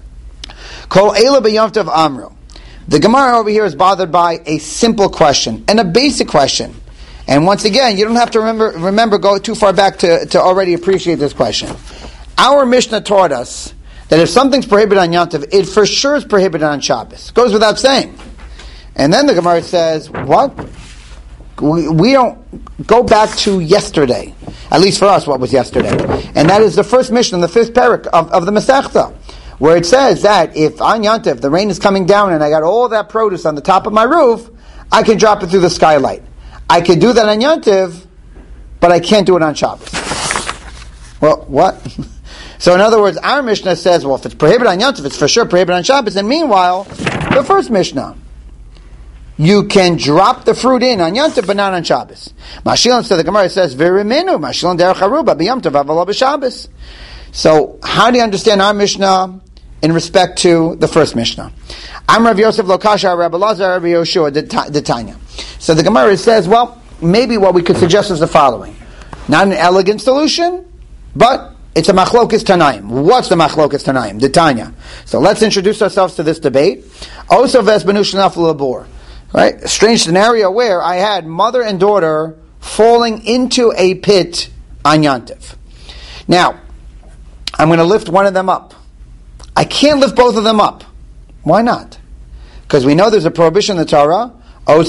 Kol eila b'yomtiv amru. The Gemara over here is bothered by a simple question and a basic question. And once again, you don't have to remember remember go too far back to, to already appreciate this question. Our Mishnah taught us that if something's prohibited on Yontif, it for sure is prohibited on Shabbos. Goes without saying. And then the Gemara says, what? We, we don't go back to yesterday. At least for us, what was yesterday. And that is the first Mishnah in the fifth parak of, of the Masechta, where it says that if on Yontif the rain is coming down and I got all that produce on the top of my roof, I can drop it through the skylight. I can do that on Yontif, but I can't do it on Shabbos. Well, what? So in other words, our Mishnah says, well, if it's prohibited on Yontif, it's for sure prohibited on Shabbos. And meanwhile, the first Mishnah, you can drop the fruit in on Yom Tov, but not on Shabbos. Mashilin, so the Gemara says, Viriminu, Mashilin derech haruba, b'Yom Tov, avalo b'Shabbos. So, how do you understand our Mishnah in respect to the first Mishnah? I'm Rav Yosef Lokasha, Rabbi Lazar, Rabbi Yoshua, the Tanya. So the Gemara says, well, maybe what we could suggest is the following. Not an elegant solution, but it's a machlokas tanaim. What's the machlokas tanaim? The Tanya. So let's introduce ourselves to this debate. Also, vesbenu shenaf labor. Right? A strange scenario where I had mother and daughter falling into a pit on Yantiv. Now, I'm going to lift one of them up. I can't lift both of them up. Why not? Because we know there's a prohibition in the Torah. You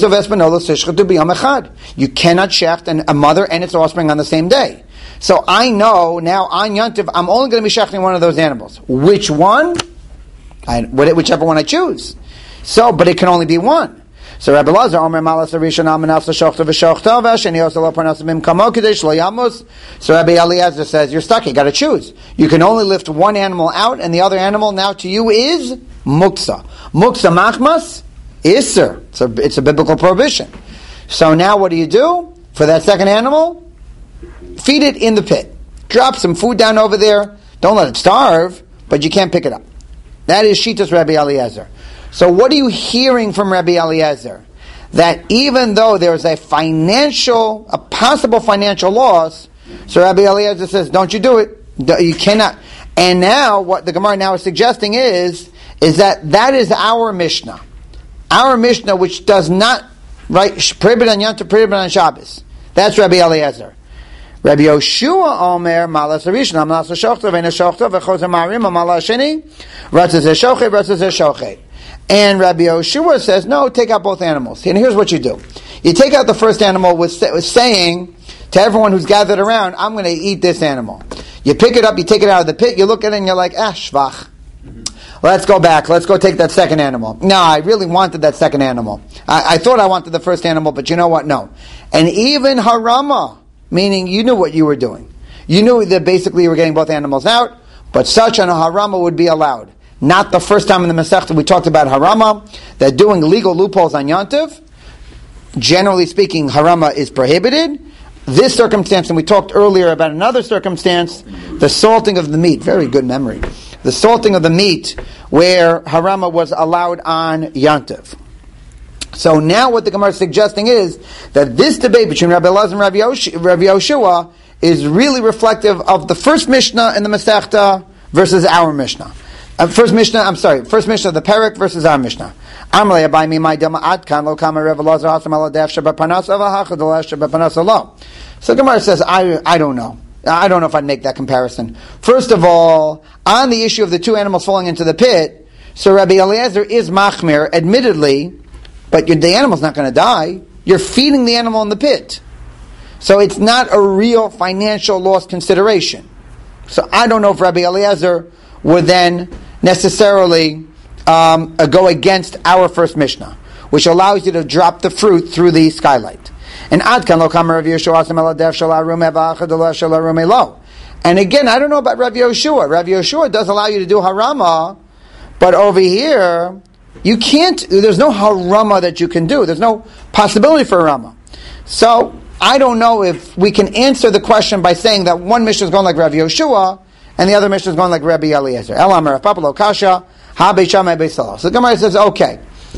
cannot shecht a mother and its offspring on the same day. So I know now on Yantiv, I'm only going to be shechting one of those animals. Which one? I, whichever one I choose. So, but it can only be one. So Rabbi Lazar, Omer Malas Arishan Amenas Shochta V'Shochta V'Sheni Osa Lo Parnas Mim Kamo Kadesh Lo Yamus. So Rabbi Eliezer says, you're stuck, you got to choose. You can only lift one animal out, and the other animal now to you is Muksa. Muksa Machmas, Isser. It's a, it's a biblical prohibition. So now what do you do? For that second animal, feed it in the pit. Drop some food down over there. Don't let it starve, but you can't pick it up. That is Shitas Rabbi Eliezer. So what are you hearing from Rabbi Eliezer? That even though there's a financial, a possible financial loss, so Rabbi Eliezer says, don't you do it. You cannot. And now, what the Gemara now is suggesting is, is that that is our Mishnah. Our Mishnah, which does not, right, prohibit on Yom Tov, prohibit on Shabbos. That's Rabbi Eliezer. Rabbi Yoshua Omer, Malas Arishan, Malas Shochta, Vena Shochta, V'chozer Marim, Malas Sheni, Ratzah Zeh Shochet, Ratzah Zeh Shochet. And Rabbi Yoshua says, no, take out both animals. And here's what you do. You take out the first animal with, with saying to everyone who's gathered around, I'm going to eat this animal. You pick it up, you take it out of the pit, you look at it and you're like, ah, shvach. Let's go back, let's go take that second animal. No, I really wanted that second animal. I, I thought I wanted the first animal, but you know what? No. And even harama, meaning you knew what you were doing. You knew that basically you were getting both animals out, but such an harama would be allowed. Not the first time in the Masechta we talked about harama, that doing legal loopholes on Yantiv, generally speaking, harama is prohibited. This circumstance, and we talked earlier about another circumstance, the salting of the meat. Very good memory. The salting of the meat, where harama was allowed on Yantiv. So now what the Gemara is suggesting is that this debate between Rabbi Elazar and Rabbi, Yosh- Rabbi Yoshua is really reflective of the first Mishnah in the Masechta versus our Mishnah. Uh, first Mishnah, I'm sorry, first Mishnah of the Perek versus our Mishnah. Amalei abai mi my dama adkan lo kama Rav Elazar hasam ala def shebepanas avahachad lo shebepanas lo. So Gemara says, I I don't know. I don't know if I'd make that comparison. First of all, on the issue of the two animals falling into the pit, so Rabbi Eliezer is machmir, admittedly, but the animal's not going to die. You're feeding the animal in the pit. So it's not a real financial loss consideration. So I don't know if Rabbi Eliezer would then necessarily um, uh, go against our first Mishnah, which allows you to drop the fruit through the skylight. And adkan lo kama Rav Yoshua asam ala def shel harum evachad lo shel harum lo. And again, I don't know about Rav Yoshua. Rav Yoshua does allow you to do harama, but over here you can't. There's no harama that you can do. There's no possibility for harama. So I don't know if we can answer the question by saying that one Mishnah is going like Rav Yoshua and the other Mishnah is going like Rabbi Eliezer. Elamar Papalo Kasha Ha Beit Shammai Beit Hillel. So the Gemara says, okay,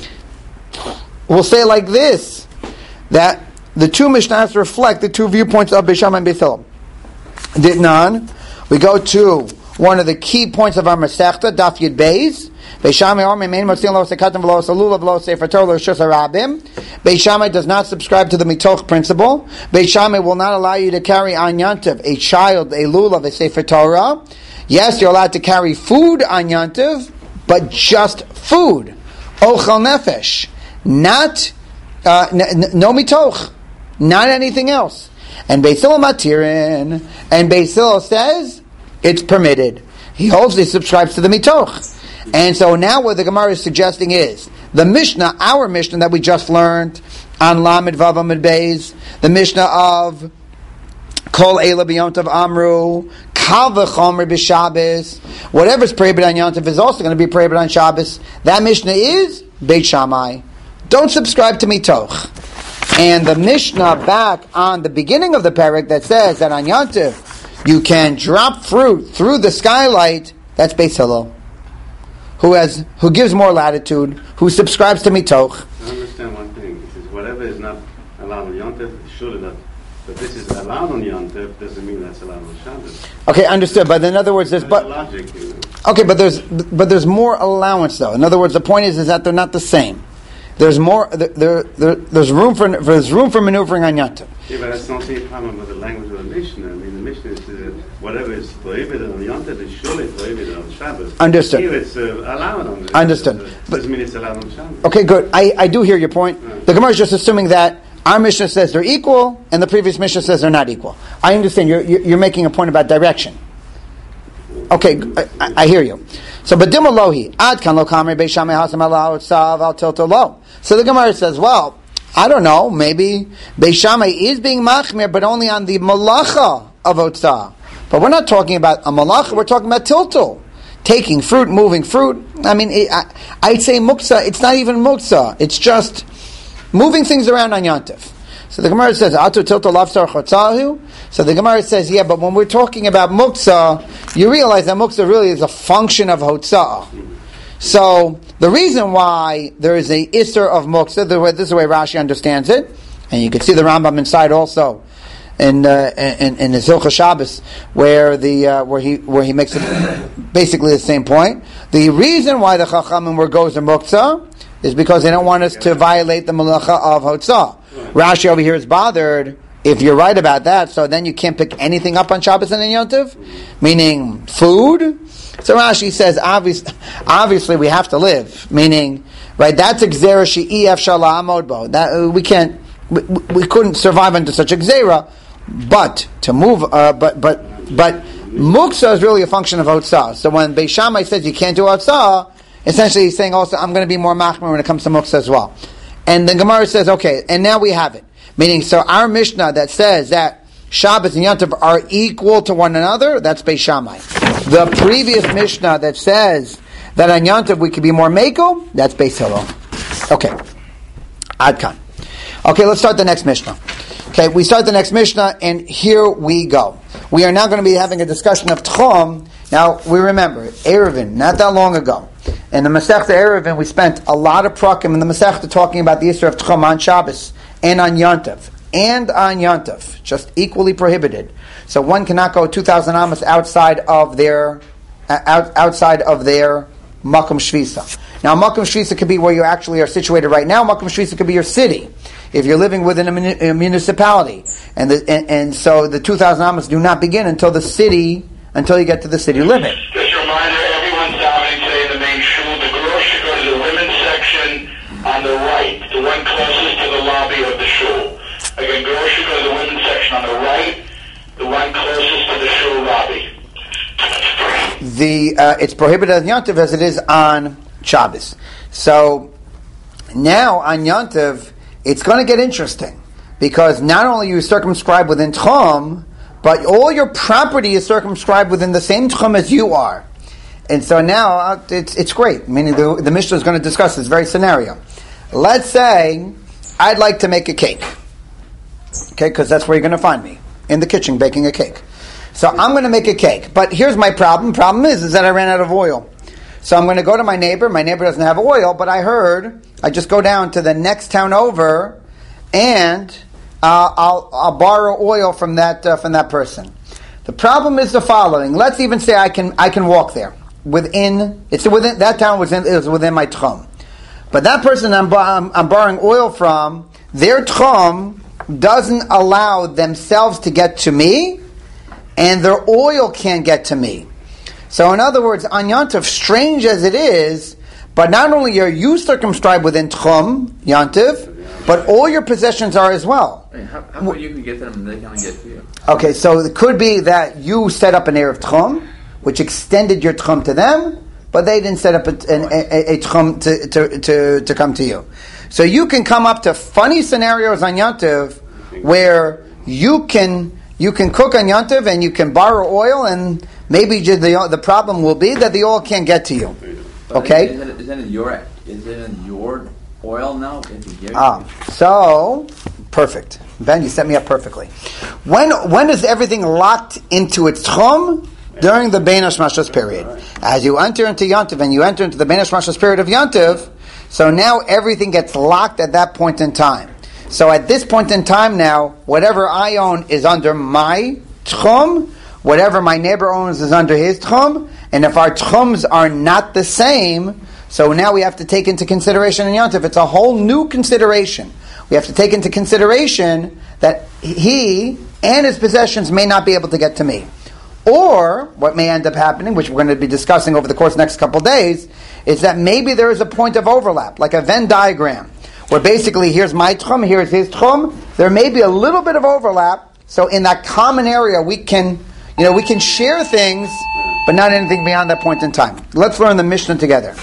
we'll say like this, that the two Mishnahs reflect the two viewpoints of Beit Shammai and Beit Hillel. Ditnan, we go to one of the key points of our Masechta, Daf Yud Beis. Beit Shammai Ormei Mein Motzin Lo Sekatim V'Lo Salula V'Lo Sefer Torah Lo Shus Harabim. Beit Shammai does not subscribe to the mitoch principle. Beit Shammai will not allow you to carry on Yantiv a child, a lulav, a Sefer Torah. Yes, you're allowed to carry food on Yantiv, but just food. Ochel nefesh. Not, uh, n- n- no mitoch. Not anything else. And Beit Hillel matirin. And Beit Hillel says it's permitted. He holds, he subscribes to the mitoch. And so now what the Gemara is suggesting is, the Mishnah, our Mishnah that we just learned on Lamed Vav Amud Beis, the Mishnah of Kol Eila B'Yom Tov Amru, Kal V'Chomer B'Shabbos, whatever's prohibited on Yom Tov is also going to be prohibited on Shabbos. That Mishnah is Beit Shammai. don't subscribe to mitoch. And the Mishnah back on the beginning of the parak that says that on Yantiv you can drop fruit through the skylight, that's Beis Hillel, who has who gives more latitude, who subscribes to mitoch. I understand one thing. It says whatever is not allowed on Yantiv, surely not. But this is allowed on Yantiv doesn't mean that's allowed on Shabbos. Okay, understood. But in other words, there's but logic, you know. okay, but there's but there's more allowance though. In other words, the point is is that they're not the same. There's more. There, there, there's room for there's room for maneuvering on Yantiv. Yeah, but that's not the same problem with the language of the Mishnah. I mean, the Mishnah is uh, whatever is prohibited on Yantiv is surely prohibited on Shabbos. Understood. Here it's uh, allowed on. Understood. It uh, doesn't mean it's allowed on Shabbos. Okay, good. I, I do hear your point. Right. The Gemara is just assuming that our Mishnah says they're equal, and the previous Mishnah says they're not equal. I understand. You're you're, you're making a point about direction. Okay, I, I hear you. So, but dimalohi ad kan lo kamri beishamei hasam alao tzav al tilto lo. So the Gemara says, well, I don't know, maybe Beishamai is being machmir, but only on the malacha of otzah. But we're not talking about a malacha, we're talking about tiltul. Taking fruit, moving fruit. I mean, it, I, I'd say muksa, it's not even muksa, it's just moving things around on Yantif. So the Gemara says, Atu tiltul lafsar chotzahu. So the Gemara says, yeah, but when we're talking about muksa, you realize that muksa really is a function of hotzah. So the reason why there is a isser of muksa, this is the way Rashi understands it, and you can see the Rambam inside also in uh, in, in his Hilchos Shabbos, where the uh, where he where he makes it basically the same point. The reason why the Chachamim were goes to muksa is because they don't want us to violate the malacha of hotzah. Rashi over here is bothered. If you're right about that, so then you can't pick anything up on Shabbos and Yom Tov, meaning food. So Rashi says, obvious, obviously we have to live, meaning, right, that's a gzera she'i efshar la'amod bo. That, uh, we can't, we, we couldn't survive under such a gzera, but to move, uh, but, but, but, muksa is really a function of otzah. So when Beis Shammai says you can't do otzah, essentially he's saying also, I'm going to be more machmir when it comes to muksa as well. And the Gemara says, okay, and now we have it. Meaning, so our Mishnah that says that Shabbos and Yom Tov are equal to one another, that's Beis Shammai. The previous Mishnah that says that on Yom Tov we could be more Meiko, that's Beis Hillel. Okay. Adkan. Okay, let's start the next Mishnah. Okay, we start the next Mishnah, and here we go. We are now going to be having a discussion of Tchum. Now, we remember, Eruvin, not that long ago, in the Masechta Eruvin, we spent a lot of prakim in the Masechta talking about the issue of Tchum on Shabbos and on Yom Tov. And on Yom Tov, just equally prohibited. So one cannot go two thousand amos outside of their out, outside of their Makom Shvisa. Now, Makom Shvisa could be where you actually are situated right now. Makom Shvisa could be your city, if you're living within a, muni- a municipality. And, the, and and so the two thousand amos do not begin until the city, until you get to the city limit. Just a reminder, everyone's davening today in the main shul. The garage should go to the women's section on the right, the one closest to the lobby of the shul. Again, girls should go to the women's section on the right, the one closest to the shul lobby. The uh, it's prohibited on Yom Tov as it is on Shabbos. So now on Yom Tov, it's going to get interesting because not only are you circumscribed within Tchum, but all your property is circumscribed within the same Tchum as you are. And so now uh, it's it's great. Meaning the, the Mishnah is going to discuss this very scenario. Let's say I'd like to make a cake. Okay, because that's where you're going to find me, in the kitchen baking a cake. So I'm going to make a cake. But here's my problem. Problem is, is that I ran out of oil. So I'm going to go to my neighbor. My neighbor doesn't have oil, but I heard I just go down to the next town over, and uh, I'll, I'll borrow oil from that uh, from that person. The problem is the following. Let's even say I can I can walk there within. It's within that town was in, is within my tchum, but that person I'm, I'm, I'm borrowing oil from, their tchum doesn't allow themselves to get to me, and their oil can't get to me. So in other words, on Yom Tov, strange as it is, but not only are you circumscribed within Tchum, Yom Tov, but all your possessions are as well. I mean, how, how about you can get to them and they can't get to you? Okay, so it could be that you set up an Erev Tchum, which extended your Tchum to them, but they didn't set up a, an, a, a Tchum to, to, to, to come to you. So you can come up to funny scenarios on Yom Tov where you can you can cook on Yom Tov and you can borrow oil, and maybe just the the problem will be that the oil can't get to you. But Okay? Isn't it, isn't it your isn't it your oil now? If you give Ah, so perfect. Ben, you set me up perfectly. When when is everything locked into its tchum? During the Bein Hashmashos period. As you enter into Yontiv and you enter into the Bein Hashmashos period of Yontiv, so now everything gets locked at that point in time. So at this point in time now, whatever I own is under my tchum, whatever my neighbor owns is under his tchum, and if our tchums are not the same, so now we have to take into consideration in Yontiv, it's a whole new consideration. We have to take into consideration that he and his possessions may not be able to get to me. Or, what may end up happening, which we're going to be discussing over the course of the next couple of days, is that maybe there is a point of overlap, like a Venn diagram, where basically here's my tchum, here's his tchum. There may be a little bit of overlap, so in that common area we can, you know, we can share things, but not anything beyond that point in time. Let's learn the Mishnah together.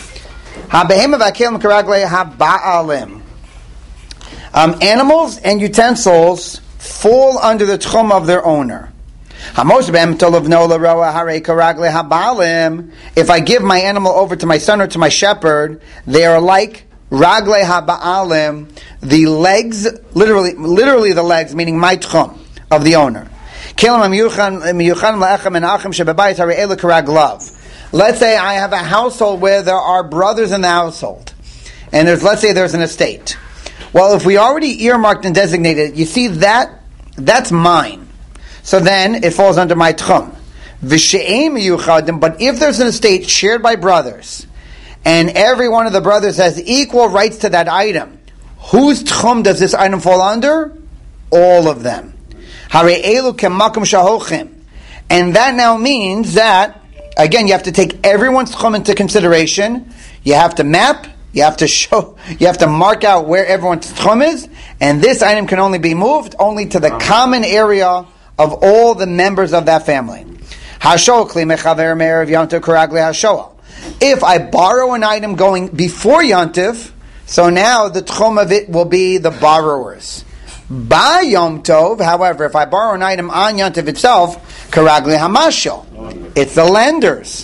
Um, animals and utensils fall under the tchum of their owner. If I give my animal over to my son or to my shepherd, they are like ragle haba'alim, the legs, literally, literally the legs, meaning my tchum of the owner. Let's say I have a household where there are brothers in the household, and there's, let's say there's an estate. Well, if we already earmarked and designated, you see that, that's mine. So then it falls under my tchum. But if there's an estate shared by brothers, and every one of the brothers has equal rights to that item, whose tchum does this item fall under? All of them. And that now means that, again, you have to take everyone's tchum into consideration. You have to map, you have to show, you have to mark out where everyone's tchum is, and this item can only be moved only to the common area of all the members of that family. If I borrow an item going before Yontif, so now the tchum of it will be the borrowers. By Yom Tov, however, if I borrow an item on Yontif itself, karagli hamashal, it's the lenders.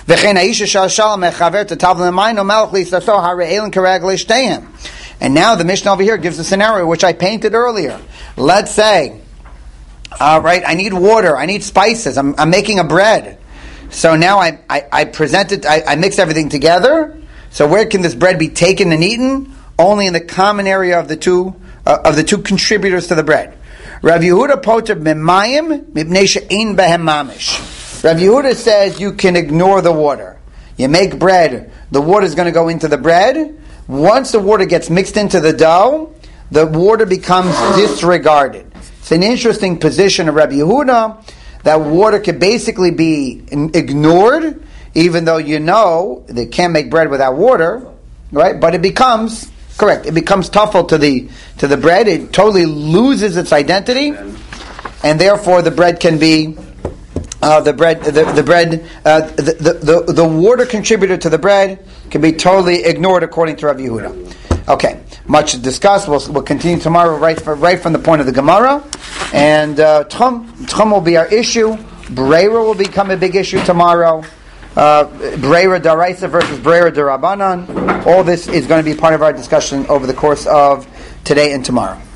And now the Mishnah over here gives a scenario which I painted earlier. Let's say, uh, right, I need water, I need spices, I'm, I'm making a bread. So now I, I, I present it, I, I mix everything together. So where can this bread be taken and eaten? Only in the common area of the two uh, of the two contributors to the bread. Rav Yehuda poter b'mayim mipnei she'ein behem mamish. Rav Yehuda says you can ignore the water. You make bread, the water is going to go into the bread. Once the water gets mixed into the dough, the water becomes disregarded. It's an interesting position of Rav Yehuda, that water could basically be ignored, even though you know they can't make bread without water, right? But it becomes, correct, it becomes tuffle to the to the bread. It totally loses its identity, and therefore the bread can be uh, the bread the, the bread uh, the, the, the the water contributor to the bread can be totally ignored according to Rav Yehuda. Okay, much to discuss. We'll, we'll continue tomorrow, right from, right from the point of the Gemara, and uh, Tchum Tchum will be our issue. Breira will become a big issue tomorrow. Uh, Breira Daraisa versus Breira Darabanan. All this is going to be part of our discussion over the course of today and tomorrow.